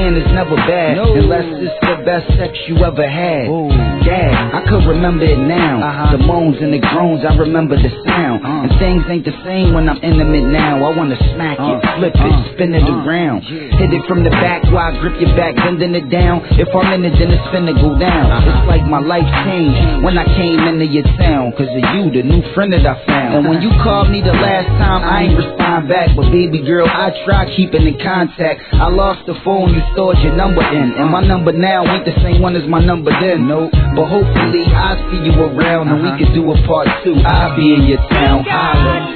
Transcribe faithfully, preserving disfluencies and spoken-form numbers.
man is never bad, no. Unless it's the best sex you ever had. Ooh. Dad, I could remember it now. Uh-huh. The moans and the groans, I remember the sound. Uh. And things ain't the same when I'm intimate now. I wanna smack uh. it, flip uh. it, spin it uh. around. Yeah. Hit it from the back while I grip your back, bending it down. If I'm in it, then it's finna go down. Uh-huh. It's like my life changed when I came into your town. Cause of you, the new friend that I found. And when you called me the last time, I ain't respond back. But baby girl, I tried keeping in contact. I lost the phone you stored your number in. And my number now ain't the same one as my number then. Nope. But hopefully I'll see you around and we can do a part two. I'll be in your town. Holla.